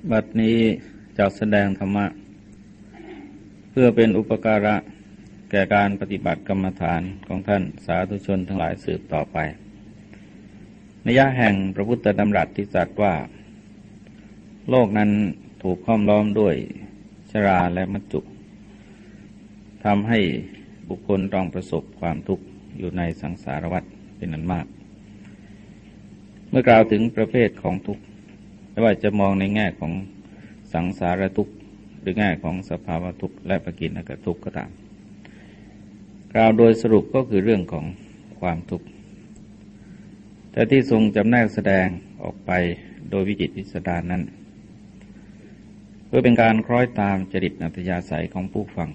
บัดนี้จะแสดงธรรมะเพื่อเป็นอุปการะแก่การปฏิบัติกรรมฐานของท่านสาธุชนทั้งหลายสืบต่อไปนัยยะแห่งพระพุทธดำรัสที่ตรัสว่าโลกนั้นถูกห้อมล้อมด้วยชราและมัจจุทำให้บุคคลต้องประสบความทุกข์อยู่ในสังสารวัฏเป็นอันมากเมื่อกล่าวถึงประเภทของทุกข์ไม่ว่าจะมองในแง่ของสังสารทุกข์หรือแง่ของสภาวะทุกข์และปกิณกทุกข์ก็ตามกล่าวโดยสรุปก็คือเรื่องของความทุกข์แต่ที่ทรงจำแนกแสดงออกไปโดยวิจิตรพิสดารนั้นเพื่อเป็นการคล้อยตามจริตอัธยาศัยของผู้ฟัง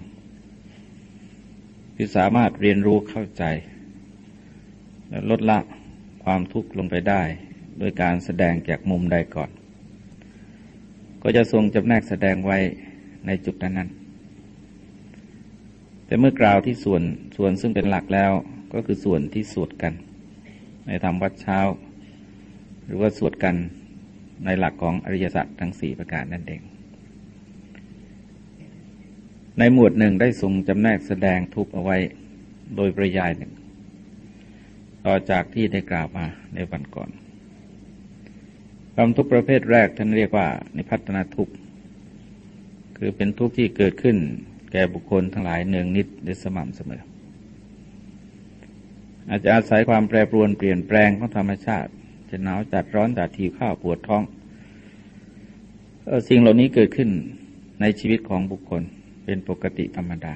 ที่สามารถเรียนรู้เข้าใจและลดละความทุกข์ลงไปได้โดยการแสดงจากมุมใดก่อนก็จะทรงจำแนกแสดงไว้ในจุดนั้นแต่เมื่อกล่าวที่ส่วนซึ่งเป็นหลักแล้วก็คือส่วนที่สวดกันในธรรมวัดเช้าหรือว่าสวดกันในหลักของอริยสัจทั้ง4ประการนั่นเองในหมวดหนึ่งได้ทรงจำแนกแสดงทุกข์เอาไว้โดยปริยายหนึ่งต่อจากที่ได้กล่าวมาในวันก่อนความทุกข์ประเภทแรกท่านเรียกว่านิพพัทนทุกข์คือเป็นทุกข์ที่เกิดขึ้นแก่บุคคลทั้งหลายเนืองนิดและสม่ำเสมออาจจะอาศัยความแปรปรวนเปลี่ยนแปลงของธรรมชาติจะหนาวจัดร้อนจัดหิวข้าวปวดท้องสิ่งเหล่านี้เกิดขึ้นในชีวิตของบุคคลเป็นปกติธรรมดา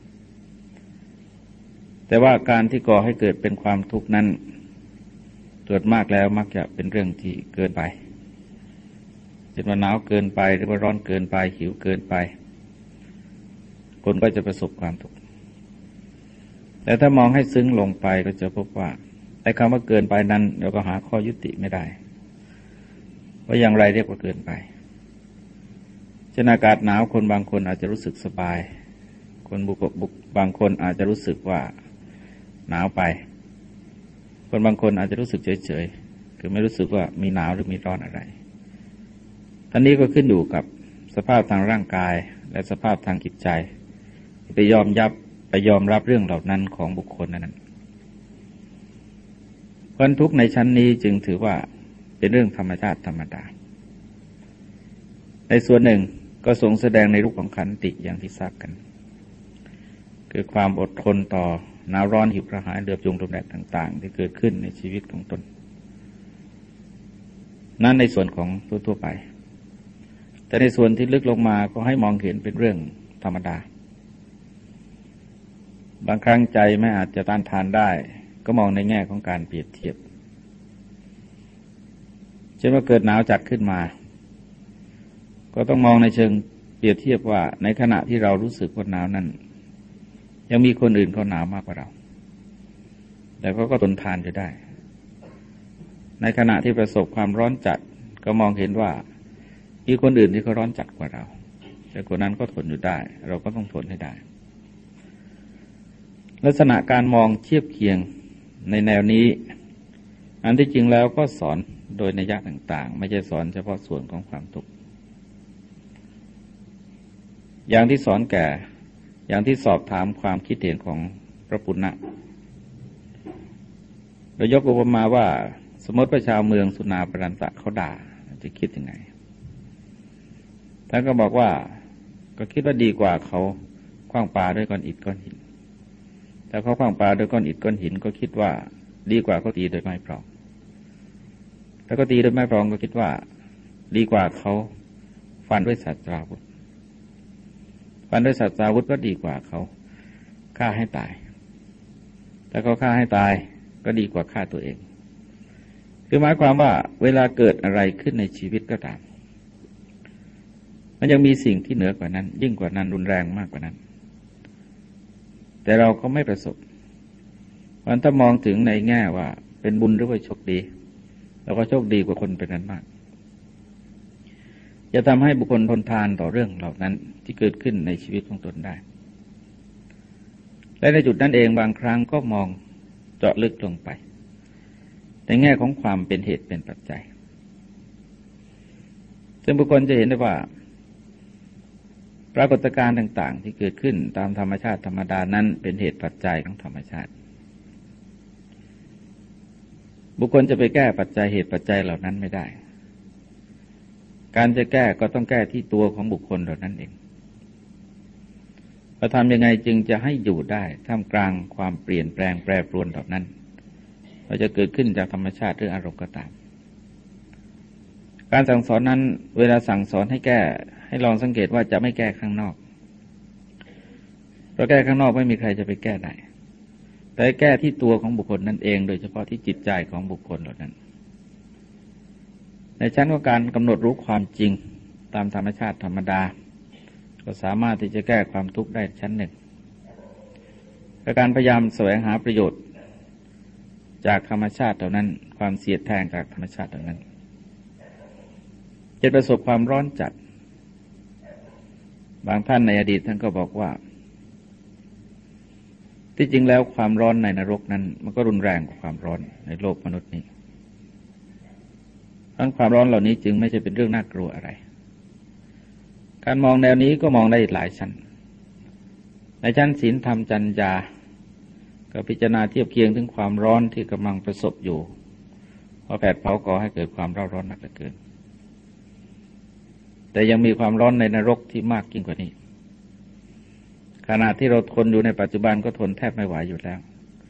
แต่ว่าการที่ก่อให้เกิดเป็นความทุกข์นั้นตรวจมากแล้วมักจะเป็นเรื่องที่เกินไปเช่นว่าหนาวเกินไปหรือว่าร้อนเกินไปหิวเกินไปคนก็จะประสบความทุกข์แต่ถ้ามองให้ซึ้งลงไปก็จะพบว่าไอ้คำว่าเกินไปนั้นเราก็หาข้อยุติไม่ได้ว่าอย่างไรเรียกว่าเกินไปเช่นอากาศหนาวคนบางคนอาจจะรู้สึกสบายคนบางคนอาจจะรู้สึกว่าหนาวไปคนบางคนอาจจะรู้สึกเฉยๆคือไม่รู้สึกว่ามีหนาวหรือมีร้อนอะไรทั้งนี้ก็ขึ้นอยู่กับสภาพทางร่างกายและสภาพทางจิตใจไปยอมรับเรื่องเหล่านั้นของบุคคลนั้นความทุกข์ในชั้นนี้จึงถือว่าเป็นเรื่องธรรมชาติธรรมดาในส่วนหนึ่งก็ทรงแสดงในรูปของขันติอย่างที่ทราบกันคือความอดทนต่อหนาวร้อนหิวกระหายเดือบยุงลมแดดต่างๆที่เกิดขึ้นในชีวิตของตนนั้นในส่วนของทั่วๆไปแต่ในส่วนที่ลึกลงมาก็ให้มองเห็นเป็นเรื่องธรรมดาบางครั้งใจไม่อาจจะต้านทานได้ก็มองในแง่ของการเปรียบเทียบเช่นว่าเกิดหนาวจัดขึ้นมาก็ต้องมองในเชิงเปรียบเทียบว่าในขณะที่เรารู้สึกว่าหนาวนั้นยังมีคนอื่นเขาหนาวมากกว่าเราแต่เขาก็ทนทานอยู่ได้ในขณะที่ประสบความร้อนจัดก็มองเห็นว่ามีคนอื่นที่เขาร้อนจัดกว่าเราแต่คนนั้นก็ทนอยู่ได้เราก็ต้องทนให้ได้ลักษณะการมองเทียบเคียงในแนวนี้อันที่จริงแล้วก็สอนโดยนัยยะต่างๆไม่ใช่สอนเฉพาะส่วนของความทุกข์อย่างที่สอนแก่อย่างที่สอบถามความคิดเห็นของพระปุณณะโดยยกอุปมาว่าสมมติว่าชาวเมืองสุนาปรันตะเขาด่าจะคิดยังไงท่านก็บอกว่าก็คิดว่าดีกว่าเขาขว้างปลาด้วยก้อนอิฐก้อนหินแต่เขาขว้างปลาด้วยก้อนอิฐก้อนหินก็คิดว่าดีกว่าเขาตีโดยไม้พรองแล้วก็ตีโดยไม้พรองก็คิดว่าดีกว่าเขาฟันด้วยสัตราวุธฟันด้วยสัตราวุธก็ดีกว่าเขาฆ่าให้ตายแต่เขาฆ่าให้ตายก็ดีกว่าฆ่าตัวเองคือหมายความว่าเวลาเกิดอะไรขึ้นในชีวิตก็ตามมันยังมีสิ่งที่เหนือกว่านั้นยิ่งกว่านั้นรุนแรงมากกว่านั้นแต่เราก็ไม่ประสบมันถ้ามองถึงในแง่ว่าเป็นบุญหรือว่าโชคดีเราก็โชคดีกว่าคนเป็นนั้นมากจะทำให้บุคคลทนทานต่อเรื่องเหล่านั้นที่เกิดขึ้นในชีวิตของตนได้และในจุดนั้นเองบางครั้งก็มองเจาะลึกลงไปในแง่ของความเป็นเหตุเป็นปัจจัยซึ่งบุคคลจะเห็นได้ว่าปรากฏการณ์ต่างๆที่เกิดขึ้นตามธรรมชาติธรรมดานั้นเป็นเหตุปัจจัยของธรรมชาติบุคคลจะไปแก้ปัจจัยเหตุปัจจัยเหล่านั้นไม่ได้การจะแก้ก็ต้องแก้ที่ตัวของบุคคลเหล่านั้นเองเราทำยังไงจึงจะให้อยู่ได้ท่ามกลางความเปลี่ยนแปลงแปรปรวนเหล่านั้นเราจะเกิดขึ้นจากธรรมชาติหรืออารมณ์ก็ตามการสั่งสอนนั้นเวลาสั่งสอนให้แก้ให้ลองสังเกตว่าจะไม่แก้ข้างนอกเพราะแก้ข้างนอกไม่มีใครจะไปแก้ได้แต่แก้ที่ตัวของบุคคลนั่นเองโดยเฉพาะที่จิตใจของบุคคลเหล่านั้นในชั้นของการกำหนดรู้ความจริงตามธรรมชาติธรรมดาก็สามารถที่จะแก้ความทุกข์ได้ชั้นหนึ่งแต่การพยายามแสวงหาประโยชน์จากธรรมชาติเหล่านั้นความเสียดแทงจากธรรมชาติเหล่านั้นจะประสบความร้อนจัดบางท่านในอดีตท่านก็บอกว่าที่จริงแล้วความร้อนในนรกนั้นมันก็รุนแรงกว่าความร้อนในโลกมนุษย์นี้เพราะความร้อนเหล่านี้จึงไม่ใช่เป็นเรื่องน่ากลัวอะไรการมองแนวนี้ก็มองได้หลายชั้นในชั้นศีลธรรมจรรยาก็พิจารณาเทียบเคียงถึงความร้อนที่กำลังประสบอยู่เพราะแผดเผาก่อให้เกิดความเร่าร้อนหนักเหลือเกินแต่ยังมีความร้อนในนรกที่มากยิ่งกว่านี้ขณะที่เราทนอยู่ในปัจจุบันก็ทนแทบไม่ไหวอยู่แล้ว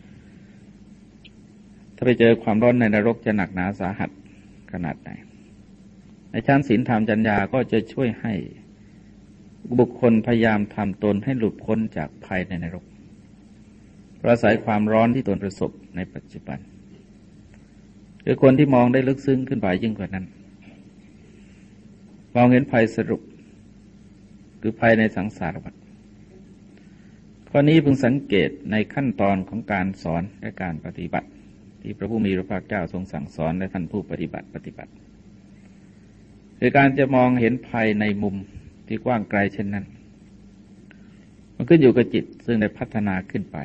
ถ้าไปเจอความร้อนในนรกจะหนักหนาสาหัสขนาดไหนในชั้นศีลธรรมจรรยาก็จะช่วยให้บุคคลพยายามทำตนให้หลุดพ้นจากภัยในนรกเพราะอาศัยความร้อนที่ตนประสบในปัจจุบันหรือคนที่มองได้ลึกซึ้งขึ้นไปยิ่งกว่านั้นมองเห็นภัยสรุปคือภัยในสังสารวัฏข้อนี้พึงสังเกตในขั้นตอนของการสอนและการปฏิบัติที่พระผู้มีพระภาคเจ้าทรงสั่งสอนและท่านผู้ปฏิบัติคือการจะมองเห็นภัยในมุมที่กว้างไกลเช่นนั้นมันขึ้นอยู่กับจิตซึ่งได้พัฒนาขึ้นไป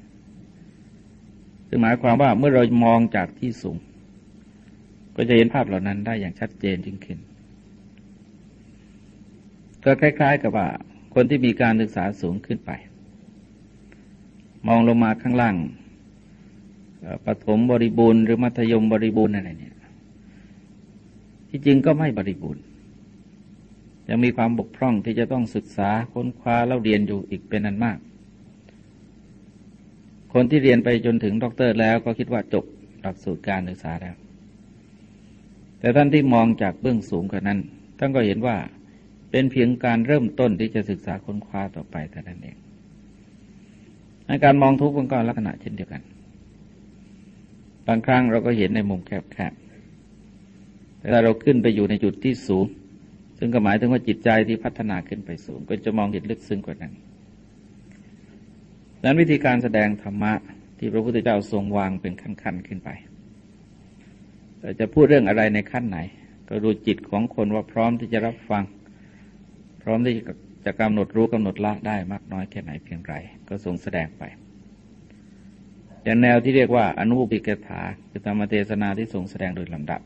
ซึ่งหมายความว่าเมื่อเรามองจากที่สูงก็จะเห็นภาพเหล่านั้นได้อย่างชัดเจนยิ่งขึ้นก็คล้ายๆกับว่าคนที่มีการศึกษาสูงขึ้นไปมองลงมาข้างล่างประถมบริบูรณ์หรือมัธยมบริบูรณ์อะไรเนี่ยที่จริงก็ไม่บริบูรณ์ยังมีความบกพร่องที่จะต้องศึกษาค้นคว้าแล้วเรียนอยู่อีกเป็นอันมากคนที่เรียนไปจนถึงด็อกเตอร์แล้วก็คิดว่าจบหลักสูตรการศึกษาแล้วแต่ท่านที่มองจากเบื้องสูงกว่านั้นท่านก็เห็นว่าเป็นเพียงการเริ่มต้นที่จะศึกษาค้นคว้าต่อไปแต่นั้นเองในการมองทุกข์มันก็ลักษณะเช่นเดียวกันบางครั้งเราก็เห็นในมุมแคบๆแต่ถ้าเราขึ้นไปอยู่ในจุดที่สูงซึ่งก็หมายถึงว่าจิตใจที่พัฒนาขึ้นไปสูงก็จะมองเห็นลึกซึ้งกว่านั้นดังนั้นวิธีการแสดงธรรมะที่พระพุทธเจ้าทรงวางเป็นขั้นๆขึ้นไปจะพูดเรื่องอะไรในขั้นไหนก็ดูจิตของคนว่าพร้อมที่จะรับฟังพร้อมที่จะกำหนดรู้กำหนดละได้มากน้อยแค่ไหนเพียงไรก็ทรงแสดงไปอย่างแนวที่เรียกว่าอนุปิกถาคือธรรมเทศนาที่ทรงแสดงโดยลำดับ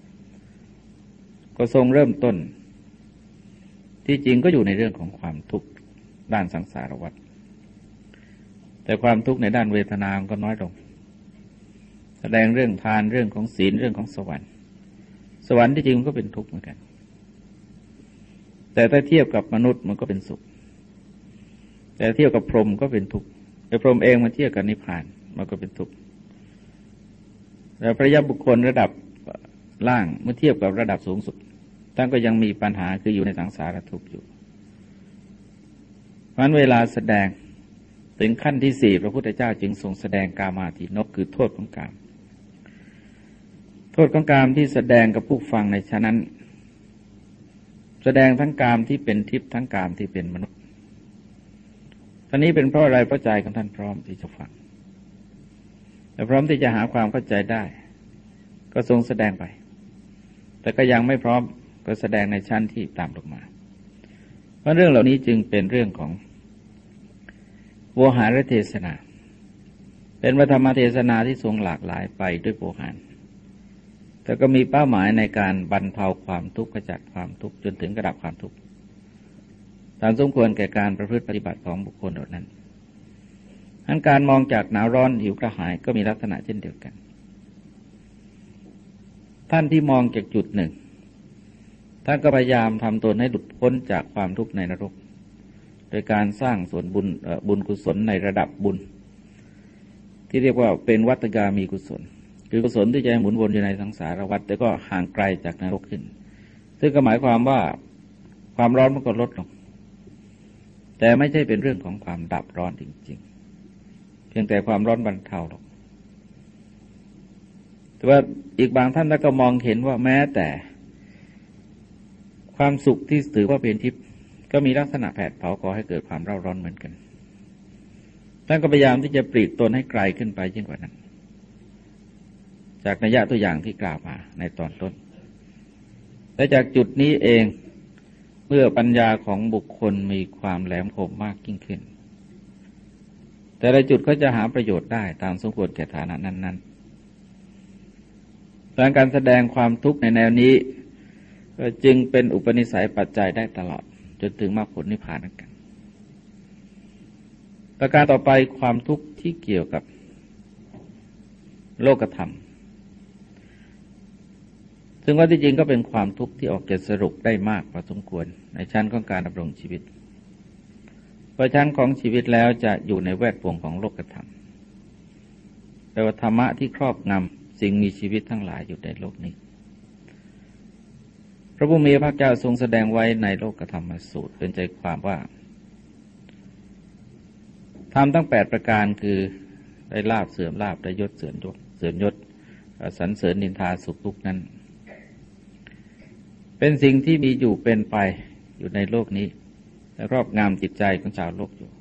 ก็ทรงเริ่มต้นที่จริงก็อยู่ในเรื่องของความทุกข์ด้านสังสารวัฏแต่ความทุกข์ในด้านเวทนาก็น้อยลงแสดงเรื่องทานเรื่องของศีลเรื่องของสวรรค์ที่จริงมันก็เป็นทุกข์เหมือนกันแต่ถ้าเทียบกับมนุษย์มันก็เป็นสุขแต่เทียบกับพรหมก็เป็นทุกข์แต่พรหมเองมาเทียบกับนิพพานมันก็เป็นทุกข์แล้วพระยะบุคคลระดับล่างเมื่อเทียบกับระดับสูงสุดท่านก็ยังมีปัญหาคืออยู่ในสังสารทุกข์อยู่เพราะฉะนั้นเวลาแสดงถึงขั้นที่สี่พระพุทธเจ้าจึงทรงแสดงกามาทินกคือโทษของกามโทษของกามที่แสดงกับผู้ฟังในฉะนั้นแสดงทั้งกามที่เป็นทิพย์ทั้งกามที่เป็นมนุษย์ท่านี้เป็นเพราะอะไรเพราะใจของท่านพร้อมที่จะฟังแต่พร้อมที่จะหาความเข้าใจได้ก็ทรงแสดงไปแต่ก็ยังไม่พร้อมก็แสดงในชั้นที่ตามลงมาเพราะเรื่องเหล่านี้จึงเป็นเรื่องของโวหารเทศนาเป็นพระธรรมเทศนาที่ทรงหลากหลายไปด้วยโวหารแต่ก็มีเป้าหมายในการบรรเทาความทุกข์ขจัดความทุกข์จนถึงระดับความทุกข์ตามสมควรแก่การประพฤติปฏิบัติของบุคคลเหล่านั้นทั้งการมองจากหนาวร้อนหิวกระหายก็มีลักษณะเช่นเดียวกันท่านที่มองจากจุดหนึ่งท่านก็พยายามทำตนให้หลุดพ้นจากความทุกข์ในนรกโดยการสร้างส่วนบุญกุศลในระดับบุญที่เรียกว่าเป็นวัฏกามีกุศลคือกุศลที่จะหมุนวนอยู่ในสังสารวัฏแต่ก็ห่างไกลจากนรกขึ้นซึ่งก็หมายความว่าความร้อนมันก็ลดลงแต่ไม่ใช่เป็นเรื่องของความดับร้อนจริงๆเพียงแต่ความร้อนบรรเทาลงแต่ว่าอีกบางท่านก็มองเห็นว่าแม้แต่ความสุขที่ถือว่าเป็นทิพย์ก็มีลักษณะแผดเผาก่อให้เกิดความเร่าร้อนเหมือนกันท่านก็พยายามที่จะปลีกตนให้ไกลขึ้นไปยิ่งกว่านั้นจากนัยยะตัวอย่างที่กล่าวมาในตอนต้นและจากจุดนี้เองเมื่อปัญญาของบุคคลมีความแหลมคมมากยิ่งขึ้นแต่ละจุดก็จะหาประโยชน์ได้ตามสมควรแก่ฐานะนั้นๆการแสดงความทุกข์ในแนวนี้จึงเป็นอุปนิสัยปัจจัยได้ตลอดจนถึงมรรคผลนิพพานนั่นกันประการต่อไปความทุกข์ที่เกี่ยวกับโลกธรรมซึ่งว่าที่จริงก็เป็นความทุกข์ที่ออกจะสรุปได้มากพอสมควรในชั้นของการดำรงชีวิตเพราะชั้นของชีวิตแล้วจะอยู่ในแวดวงของโลกธรรมแปลว่าธรรมะที่ครอบงำสิ่งมีชีวิตทั้งหลายอยู่ในโลกนี้พระผู้มีพระเจ้าทรงแสดงไว้ในโลกธรรมสูตรเป็นใจความว่าธรรมทั้ง8ประการคือได้ลาภเสื่อมลาภได้ยศเสื่อมยศสรรเสริญนินทาสุขทุกข์นั้นเป็นสิ่งที่มีอยู่เป็นไปอยู่ในโลกนี้และครอบงำจิตใจของชาวโลกอยู่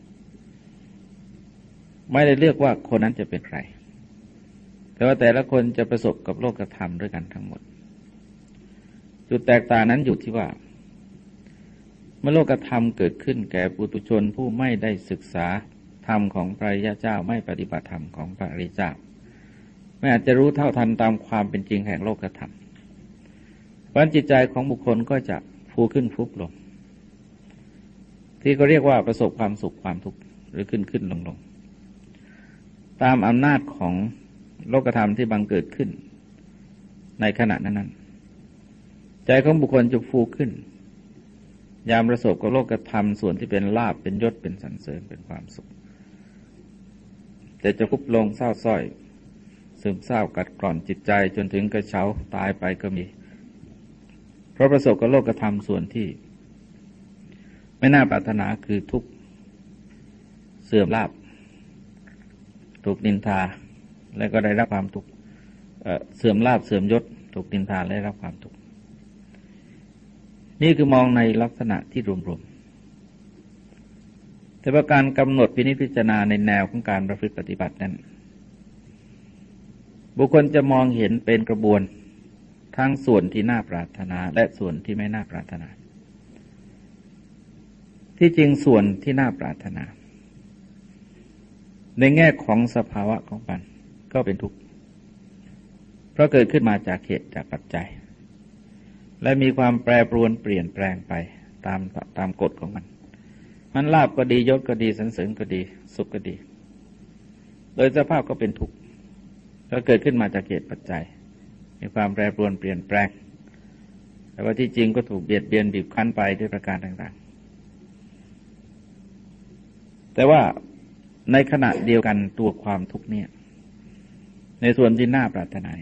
ไม่ได้เลือกว่าคนนั้นจะเป็นใครแต่ว่าแต่ละคนจะประสบกับโลกธรรมด้วยกันทั้งหมดจุดแตกต่างนั้นอยู่ที่ว่าเมื่อโลกธรรมเกิดขึ้นแก่ปุถุชนผู้ไม่ได้ศึกษาธรรมของพระอริยเจ้าไม่ปฏิบัติธรรมของพระอริยเจ้าไม่อาจจะรู้เท่าทันตามความเป็นจริงแห่งโลกธรรมเพราะจิตใจของบุคคลก็จะฟูขึ้นฟุบลงที่ก็เรียกว่าประสบความสุขความทุกข์หรือขึ้นลงตามอำนาจของโลกธรรมที่บังเกิดขึ้นในขณะนั้นใจของบุคคลจะฟูขึ้นยามประสบกับโลกธรรมส่วนที่เป็นลาภเป็นยศเป็นสรรเสริญเป็นความสุขแต่จะฟุบลงเศร้าส้อยซึมเศร้ากัดกร่อนจิตใจจนถึงกระเช้าตายไปก็มีเพราะประสบกับโลกธรรมส่วนที่ไม่น่าปรารถนาคือทุกข์เสื่อมลาภถูกนินทาและก็ได้รับความทุกข์เสื่อมลาภเสื่อมยศถูกนินทาและได้รับความทุกข์นี่คือมองในลักษณะที่รวมๆแต่ว่าการกำหนดพินิจพิจารณาในแนวของการประพฤติปฏิบัตินั้นบุคคลจะมองเห็นเป็นกระบวนทั้งส่วนที่น่าปรารถนาและส่วนที่ไม่น่าปรารถนาที่จริงส่วนที่น่าปรารถนาในแง่ของสภาวะของมันก็เป็นทุกข์เพราะเกิดขึ้นมาจากเหตุจากปัจจัยและมีความแปรปรวนเปลี่ยนแปลงไปตามกฎของมันลาภก็ดียศก็ดีสรรเสริญก็ดีสุขก็ดีโดยสภาพก็เป็นทุกข์ก็เกิดขึ้นมาจากเหตุปัจจัยมีความแปรปรวนเปลี่ยนแปลงแต่ว่าที่จริงก็ถูกเบียดเบียนบีบคั้นไปด้วยประการต่างๆแต่ว่าในขณะเดียวกันตัวความทุกข์เนี่ยในส่วนที่น่าปรารถนา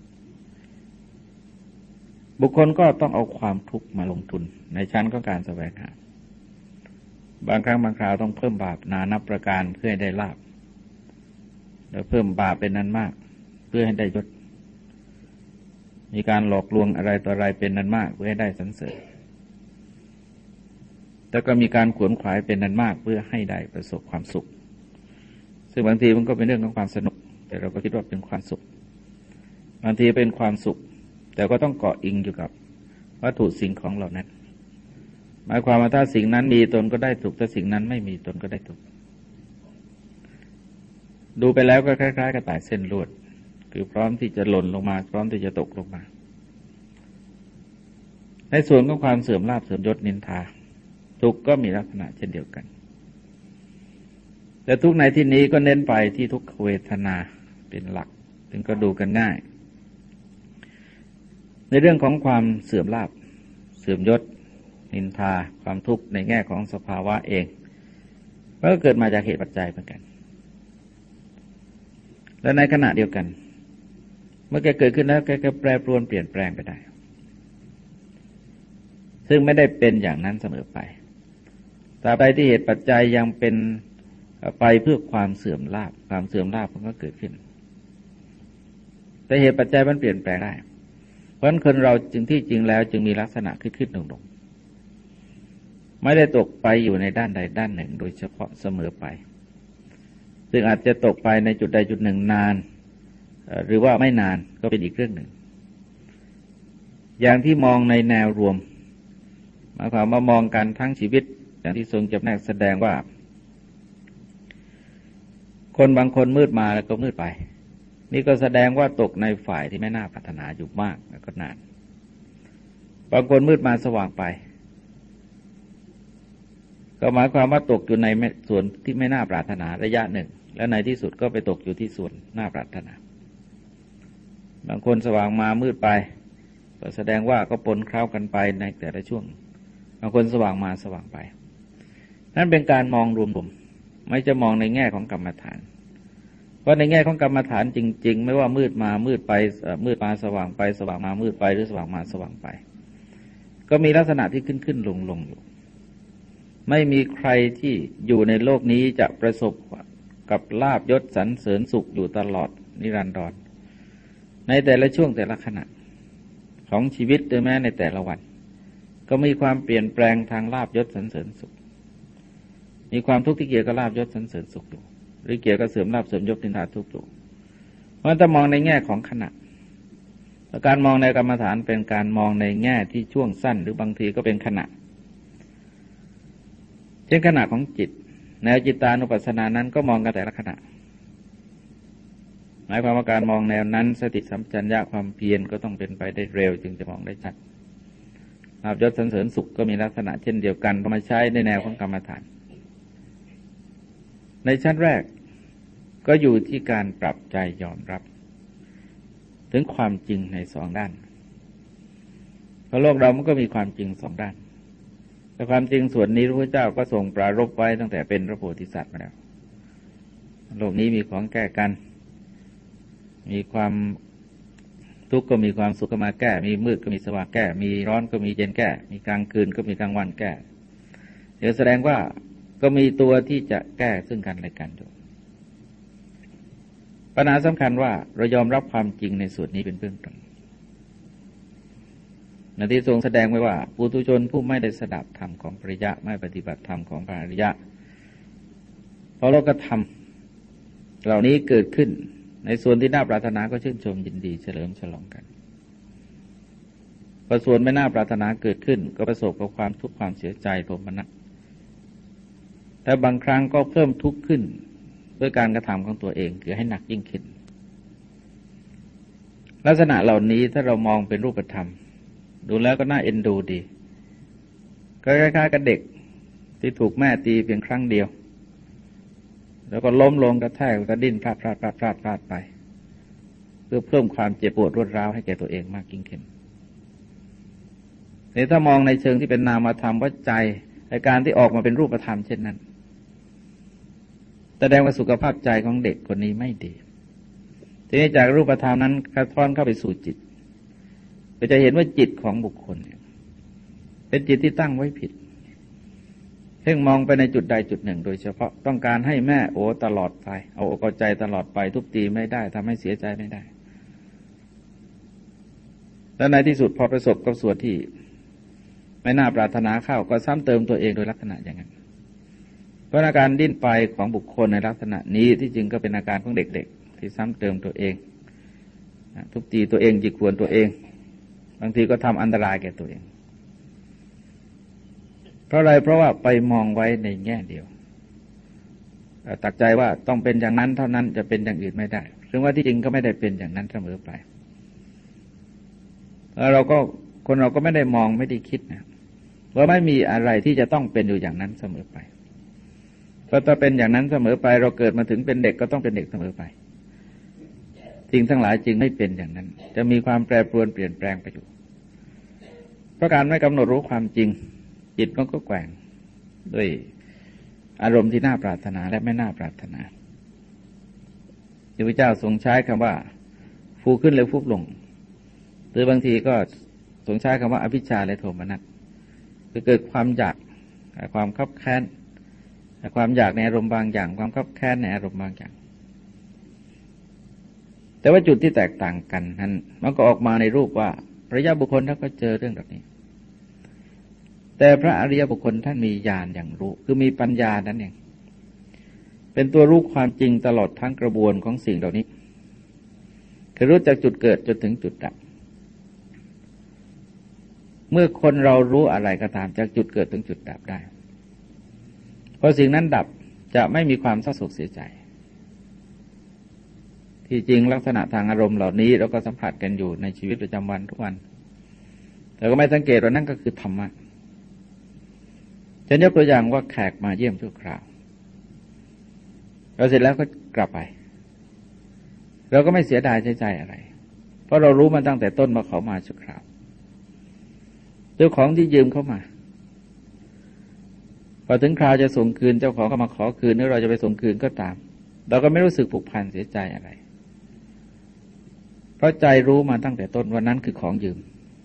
บุคคลก็ต้องเอาความทุกข์มาลงทุนในชั้นของการแสวงหาบางครั้งบางคราวต้องเพิ่มบาปนานับประการเพื่อให้ได้ลาภแล้วเพิ่มบาปเป็นนั้นมากเพื่อให้ได้ยศมีการหลอกลวงอะไรต่ออะไรเป็นนั้นมากเพื่อให้ได้สรรเสริญแต่ก็มีการขวนขวายเป็นนั้นมากเพื่อให้ได้ประสบความสุขซึ่งบางทีมันก็เป็นเรื่องของความสนุกแต่เราก็คิดว่าเป็นความสุขบางทีเป็นความสุขแต่ก็ต้องเกาะอิงอยู่กับวัตถุสิ่งของเหล่านั้นหมายความว่าถ้าสิ่งนั้นมีตนก็ได้สุขถ้าสิ่งนั้นไม่มีตนก็ได้ทุกข์ดูไปแล้วก็คล้ายๆกระต่ายเส้นลวดคือพร้อมที่จะหล่นลงมาพร้อมที่จะตกลงมาในส่วนของความเสื่อมลาภเสื่อมยศนินทาทุกข์ก็มีลักษณะเช่นเดียวกันแต่ทุกข์ในที่นี้ก็เน้นไปที่ทุกขเวทนาเป็นหลักถึงก็ดูกันง่ายในเรื่องของความเสื่อมลาภเสื่อมยศนินทาความทุกข์ในแง่ของสภาวะเองมันก็เกิดมาจากเหตุปัจจัยเหมือนกันและในขณะเดียวกันเมื่อแกเกิดขึ้นแล้วแกก็แปรปรวนเปลี่ยนแปลงไปได้ซึ่งไม่ได้เป็นอย่างนั้นเสมอไปตราบใดที่เหตุปัจจัยยังเป็นไปเพื่อความเสื่อมลาภความเสื่อมลาภมันก็เกิดขึ้นแต่เหตุปัจจัยมันเปลี่ยนแปลงได้เพราะฉะนั้นคนเราจึงที่จริงแล้วจึงมีลักษณะขึ้นๆลงๆไม่ได้ตกไปอยู่ในด้านใดด้านหนึ่งโดยเฉพาะเสมอไปซึ่งอาจจะตกไปในจุดใดจุดหนึ่งนานหรือว่าไม่นานก็เป็นอีกเรื่องหนึ่งอย่างที่มองในแนวรวมหมายความว่ามองกันทั้งชีวิตอย่างที่ทรงจำแนกแสดงว่าคนบางคนมืดมาแล้วก็มืดไปนี่ก็แสดงว่าตกในฝ่ายที่ไม่น่าปรารถนาอยู่มากแล้วก็นานบางคนมืดมาสว่างไปก็หมายความว่าตกอยู่ในส่วนที่ไม่น่าปรารถนาระยะหนึ่งแล้วในที่สุดก็ไปตกอยู่ที่ส่วนน่าปรารถนาบางคนสว่างมามืดไปก็แสดงว่าก็ปนเคล้ากันไปในแต่ละช่วงบางคนสว่างมาสว่างไปนั่นเป็นการมองรวมๆไม่จะมองในแง่ของกรรมฐานเพราะในแง่ของกรรมฐานจริงๆไม่ว่ามืดมามืดไปมืดมาสว่างไปสว่างมามืดไปหรือสว่างมาสว่างไปก็มีลักษณะที่ขึ้นลงอยู่ไม่มีใครที่อยู่ในโลกนี้จะประสบกับลาภยศสรรเสริญสุขอยู่ตลอดนิรันดรในแต่ละช่วงแต่ละขณะของชีวิตหรือแม้ในแต่ละวันก็มีความเปลี่ยนแปลงทางลาภยศสรรเสริญสุขมีความทุกข์ที่เกี่ยวกับลาภยศสรรเสริญสุขอยู่หรือเกี่ยวกับเสื่อมลาภเสื่อมยศนินทาทุกข์อยู่เพราะถ้ามองในแง่ของขณะการมองในกรรมฐานเป็นการมองในแง่ที่ช่วงสั้นหรือบางทีก็เป็นขณะเช่นขณะของจิตแนวจิตานุปัสสนานั้นก็มองกันแต่ละขณะหมายความว่าการมองแนวนั้นสติสัมปชัญญะความเพียรก็ต้องเป็นไปได้เร็วจึงจะมองได้ชัดลาภยศสรรเสริญสุขก็มีลักษณะเช่นเดียวกันมาใช้ในแนวของกรรมฐานในชั้นแรกก็อยู่ที่การปรับใจยอมรับถึงความจริงในสองด้านเพราะโลกเรามันก็มีความจริงสองด้านแต่ความจริงส่วนนี้พระพุทธเจ้าก็ทรงปรารภไว้ตั้งแต่เป็นพระโพธิสัตว์มาแล้วโลกนี้มีของแก้กันมีความทุกข์ก็มีความสุขก็มาแก้มีมืดก็มีสว่างแก้มีร้อนก็มีเย็นแก้มีกลางคืนก็มีกลางวันแก้เดี๋ยวแสดงว่าก็มีตัวที่จะแก้ซึ่งกันและกันอยู่ปัญหาสำคัญว่าเรายอมรับความจริงในส่วนนี้เป็นเบื้องต้นในที่ทรงแสดงไว้ว่าปุถุชนผู้ไม่ได้สดับธรรมของพระริยะไม่ปฏิบัติธรรมของพระอริยะเพราะโลกธรรมเหล่านี้เกิดขึ้นในส่วนที่น่าปรารถนาก็ชื่นชมยินดีเฉลิมฉลองกันพอส่วนไม่น่าปรารถนาเกิดขึ้นก็ประสบกับความทุกข์ความเสียใจโทมนัสแต่บางครั้งก็เพิ่มทุกข์ขึ้นด้วยการกระทำของตัวเองคือให้หนักยิ่งขึ้นลักษณะเหล่านี้ถ้าเรามองเป็นรูปธรรมดูแล้วก็น่าเอ็นดูดีก็คล้ายๆกับเด็กที่ถูกแม่ตีเพียงครั้งเดียวแล้วก็ล้มลงกระแทกกระดิ้นพลาดไปเพื่อเพิ่มความเจ็บปวดรวดร้าวให้แก่ตัวเองมากยิ่งขึ้นแต่ถ้ามองในเชิงที่เป็นนามธรรมว่าใจในการที่ออกมาเป็นรูปธรรมเช่นนั้นแสดงว่าสุขภาพใจของเด็กคนนี้ไม่ดีทีนี้จากรูปธรรมนั้นกระท้อนเข้าไปสู่จิตก็จะเห็นว่าจิตของบุคคลเป็นจิตที่ตั้งไว้ผิดเพ่งมองไปในจุดใดจุดหนึ่งโดยเฉพาะต้องการให้แม่โอตลอดไปเอาอกเอาใจตลอดไปทุบตีไม่ได้ทำให้เสียใจไม่ได้และในที่สุดพอประสบกับส่วนที่ไม่น่าปรารถนาเข้าก็ซ้ำเติมตัวเองโดยลักษณะอย่างนั้นเพราะอาการดิ้นไปของบุคคลในลักษณะนี้ที่จริงก็เป็นอาการของเด็กๆที่ซ้ำเติมตัวเองทุบตีตัวเองจิกหวนตัวเองบางทีก็ทำอันตรายแก่ตัวเองเพราะอะไรเพราะว่าไปมองไว้ในแง่เดียวตักใจว่าต้องเป็นอย่างนั้นเท่านั้นจะเป็นอย่างอื่นไม่ได้ซึ่งว่าที่จริงก็ไม่ได้เป็นอย่างนั้นเสมอไปแล้วคนเราก็ไม่ได้มองไม่ได้คิดนะว่าไม่มีอะไรที่จะต้องเป็นอยู่อย่างนั้นเสมอไปเพราะถ้าเป็นอย่างนั้นเสมอไปเราเกิดมาถึงเป็นเด็กก็ต้องเป็นเด็กเสมอไปสิ่งทั้งหลายจึงไม่เป็นอย่างนั้นจะมีความแปรปรวนเปลี่ยนแปลงไปอยู่เพราะการไม่กำหนดรู้ความจริงจิตมันก็แกว่งด้วยอารมณ์ที่น่าปรารถนาและไม่น่าปรารถนาที่พระเจ้าทรงใช้คำว่าฟูขึ้นและฟุบลงหรือบางทีก็ทรงใช้คำว่าอภิชฌาและโทมนัสคือเกิดความอยากความคับแค้นความอยากในอารมณ์บางอย่างความคับแค้นในอารมณ์บางอย่างแต่ว่าจุดที่แตกต่างกันนั้นมันก็ออกมาในรูปว่าพระยะบุคคลท่านก็เจอเรื่องแบบนี้แต่พระอริยบุคคลท่านมีญาณอย่างรู้คือมีปัญญานั้นเองเป็นตัวรู้ความจริงตลอดทั้งกระบวนของสิ่งเหล่านี้คือรู้จากจุดเกิดจนถึงจุดดับเมื่อคนเรารู้อะไรก็ตามจากจุดเกิดถึงจุดดับได้พอสิ่งนั้นดับจะไม่มีความเศร้าโศกเสียใจที่จริงลักษณะทางอารมณ์เหล่านี้เราก็สัมผัสกันอยู่ในชีวิตประจำวันทุกวันแต่ก็ไม่สังเกตว่านั่นก็คือธรรมะฉันยกตัวอย่างว่าแขกมาเยี่ยมชั่วคราวเราเสร็จแล้วก็กลับไปเราก็ไม่เสียดายใจอะไรเพราะเรารู้มาตั้งแต่ต้นว่าเขามาชั่วคราวเจ้าของที่ยืมเขามาพอถึงคราวจะส่งคืนเจ้าของก็มาขอคืนหรือเราจะไปส่งคืนก็ตามเราก็ไม่รู้สึกผูกพันเสียใจอะไรเพราะใจรู้มาตั้งแต่ต้นว่านั้นคือของยืม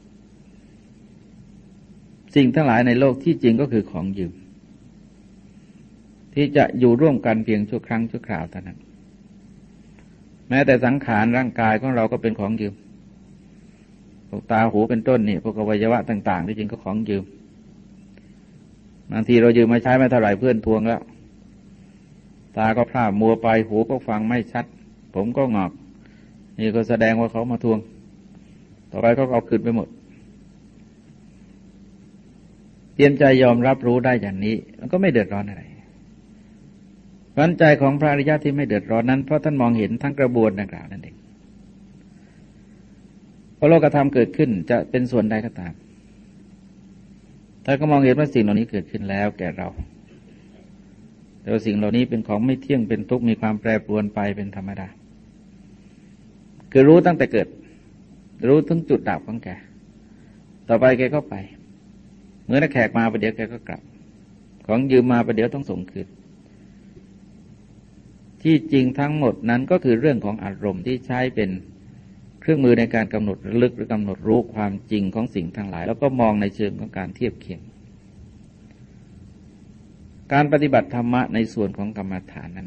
สิ่งทั้งหลายในโลกที่จริงก็คือของยืมที่จะอยู่ร่วมกันเพียงชั่วครั้งชั่วคราวเท่านั้นแม้แต่สังขารร่างกายของเราก็เป็นของยืมพวกตาหูเป็นต้นนี่พวกอวัยวะต่างๆที่จริงก็ของยืมบางทีเรายืมมาใช้ไม่เท่าไหร่เพื่อนทวงแล้วตาก็พร่ามัวไปหูก็ฟังไม่ชัดผมก็งอกนี่ก็แสดงว่าเขามาทวงต่อไปก็เอาคืนไปหมดเตรียมใจยอมรับรู้ได้อย่างนี้มันก็ไม่เดือดร้อนอะไรเพราะใจของพระอริยะที่ไม่เดือดร้อนนั้นเพราะท่านมองเห็นทั้งกระบวนดังกล่าวนั่นเองพอโลกธรรมเกิดขึ้นจะเป็นส่วนใดก็ตามท่านก็มองเห็นว่าสิ่งเหล่านี้เกิดขึ้นแล้วแก่เราแต่ว่าสิ่งเหล่านี้เป็นของไม่เที่ยงเป็นทุกข์มีความแปรปรวนไปเป็นธรรมดาคือรู้ตั้งแต่เกิดรู้ถึงจุดดับของแกต่อไปแกก็ไปเมื่อนักแขกมาประเดี๋ยวแกก็กลับของยืมมาประเดี๋ยวต้องส่งคืนที่จริงทั้งหมดนั้นก็คือเรื่องของอารมณ์ที่ใช้เป็นเครื่องมือในการกำหนดระลึกหรือกำหนดรู้ความจริงของสิ่งทั้งหลายแล้วก็มองในเชิงของการเทียบเคียงการปฏิบัติธรรมะในส่วนของกรรมฐานนั้น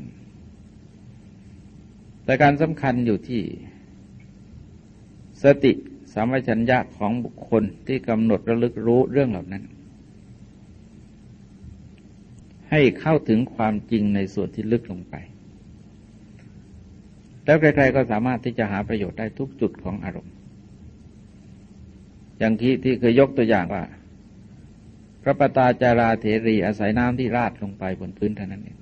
แต่การสำคัญอยู่ที่สติสัมปชัญญะของบุคคลที่กำหนดระลึกรู้เรื่องเหล่านั้นให้เข้าถึงความจริงในส่วนที่ลึกลงไปแล้วใครๆก็สามารถที่จะหาประโยชน์ได้ทุกจุดของอารมณ์อย่างที่เคยยกตัวอย่างว่าพระปตาจาราเถรีอาศัยน้ำที่ราดลงไปบนพื้นเท่านั้นเอง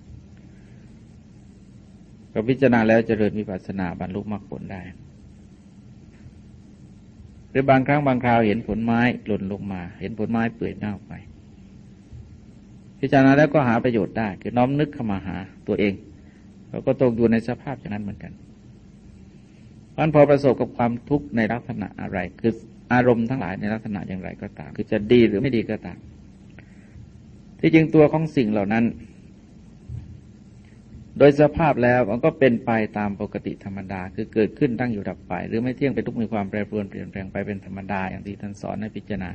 ก็พิจารณาแล้วเจริญวิปัสสนาบรรลุมรรคผลได้หรือบางครั้งบางคราวเห็นผลไม้หล่นลงมาเห็นผลไม้เปื่อยเน่าไปพิจารณาแล้วก็หาประโยชน์ได้คือน้อมนึกเข้ามาหาตัวเองเราก็ตกอยู่ในสภาพอย่างนั้นเหมือนกันมันพอประสบกับความทุกข์ในลักษณะอะไรคืออารมณ์ทั้งหลายในลักษณะอย่างไรก็ตามคือจะดีหรือไม่ดีก็ตามที่จริงตัวของสิ่งเหล่านั้นโดยสภาพแล้วมันก็เป็นไปตามปกติธรรมดาคือเกิดขึ้นตั้งอยู่ดับไปหรือไม่เที่ยงเป็นทุกข์มีความแปรปรวนเปลี่ยนแปลงไปเป็นธรรมดาอย่างที่ท่านสอนให้พิจารณา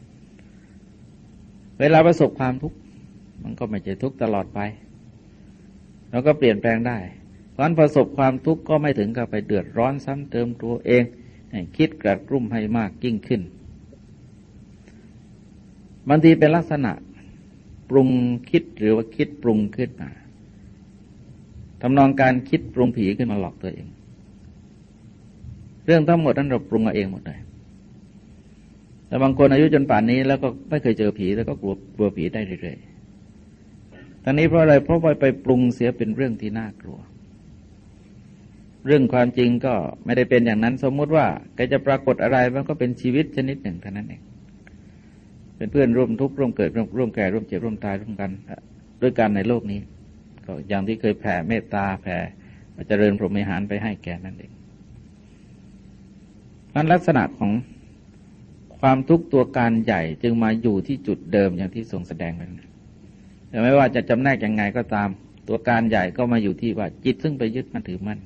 เวลาประสบความทุกข์มันก็ไม่ใช่ทุกข์ตลอดไปแล้วก็เปลี่ยนแปลงได้เพราะฉะนั้นประสบความทุกข์ก็ไม่ถึงกับไปเดือดร้อนซ้ำเติมตัวเองให้คิดกระกรุ่มให้มากยิ่งขึ้นบางทีเป็นลักษณะปรุงคิดหรือว่าคิดปรุงขึ้นมาทำนองการคิดปรุงผีขึ้นมาหลอกตัวเองเรื่องทั้งหมดนั้นเราปรุงเอาเองหมดเลยแต่บางคนอายุจนป่านนี้แล้วก็ไม่เคยเจอผีแล้วก็กลัวผีได้เรื่อยๆทั้งนี้เพราะอะไรเพราะว่าไปปรุงเสียเป็นเรื่องที่น่ากลัวเรื่องความจริงก็ไม่ได้เป็นอย่างนั้นสมมุติว่าแกจะปรากฏอะไรมันก็เป็นชีวิตชนิดหนึ่งเท่านั้นเองเป็นเพื่อนร่วมทุกข์ร่วมเกิดร่วมแก่ร่วมเจ็บร่วมตายร่วมกันด้วยกันในโลกนี้ก็อย่างที่เคยแผ่เมตตาแผ่เจริญพรหมิหารไปให้แก่นั่นเองนั้นลักษณะของความทุกข์ตัวการใหญ่จึงมาอยู่ที่จุดเดิมอย่างที่ทรงแสดงไว้แต่ไม่ว่าจะจำแนกยังไงก็ตามตัวการใหญ่ก็มาอยู่ที่ว่าจิตซึ่งไปยึดมั่นถือมั่น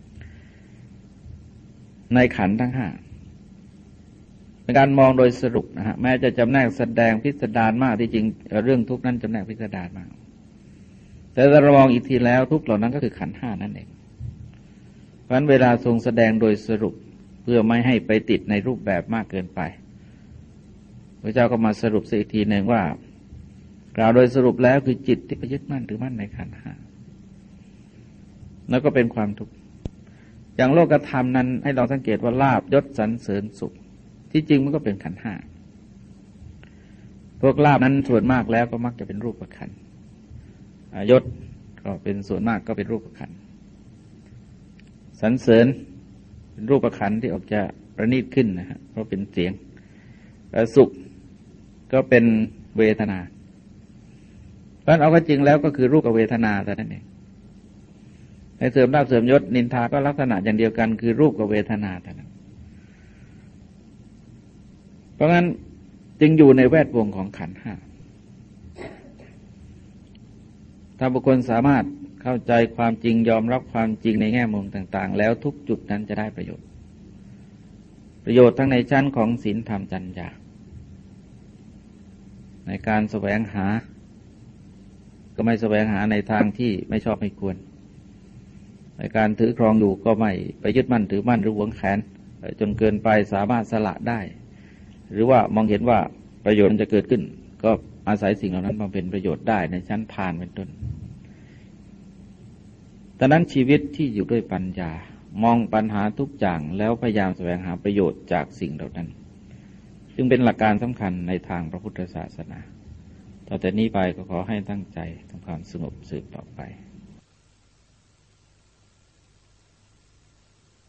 ในขันธ์ทั้งห้าเป็นการมองโดยสรุปนะฮะแม้จะจำแนกแสดงพิสดารมากที่จริงเรื่องทุกข์นั้นจำแนกพิสดารมากแต่เรามองอีกทีแล้วทุกข์เหล่านั้นก็คือขันธ์ห้านั่นเองเพราะฉะนั้นเวลาทรงแสดงโดยสรุปเพื่อไม่ให้ไปติดในรูปแบบมากเกินไปพระเจ้าก็มาสรุปอีกทีหนึ่งว่ากล่าวโดยสรุปแล้วคือจิตที่ไปยึดมั่นถือมั่นในขันธ์ห้าแล้วก็เป็นความทุกข์อย่างโลกธรรมนั้นให้เราสังเกตว่าลาภยศสรรเสริญสุขที่จริงมันก็เป็นขันธ์ห้าพวกลาภนั้นส่วนมากแล้วก็มักจะเป็นรูปขันธ์ยศก็เป็นส่วนมากก็เป็นรูปขันธ์สรรเสริญเป็นรูปขันธ์ที่ออกจะประณีตขึ้นนะฮะเพราะเป็นเสียงสุขก็เป็นเวทนาเพราะเอาก็จริงแล้วก็คือรูปกับเวทนาแต่นั้นเองในเสริมลาภเสริมยศนินทาก็ลักษณะอย่างเดียวกันคือรูปกับเวทนาแต่นั้นเพราะงั้นจึงอยู่ในแวดวงของขันธ์ห้าถ้าบุคคลสามารถเข้าใจความจริงยอมรับความจริงในแง่มุมต่างๆแล้วทุกจุดนั้นจะได้ประโยชน์ทั้งในชั้นของศีลธรรมจัญญาในการแสวงหาก็ไม่แสวงหาในทางที่ไม่ชอบไม่ควรในการถือครองอยู่ก็ไม่ไปยึดมั่นถือมั่นหรือหวงแขนจนเกินไปสามารถสละได้หรือว่ามองเห็นว่าประโยชน์มันจะเกิดขึ้นก็อาศัยสิ่งเหล่านั้นมาเป็นประโยชน์ได้ในชั้นทานเป็นต้นดังนั้นชีวิตที่อยู่ด้วยปัญญามองปัญหาทุกอย่างแล้วพยายามแสวงหาประโยชน์จากสิ่งเหล่านั้นจึงเป็นหลักการสำคัญในทางพระพุทธศาสนาต่อแต่นี้ไปก็ขอให้ตั้งใจทำความสงบสืบต่อไป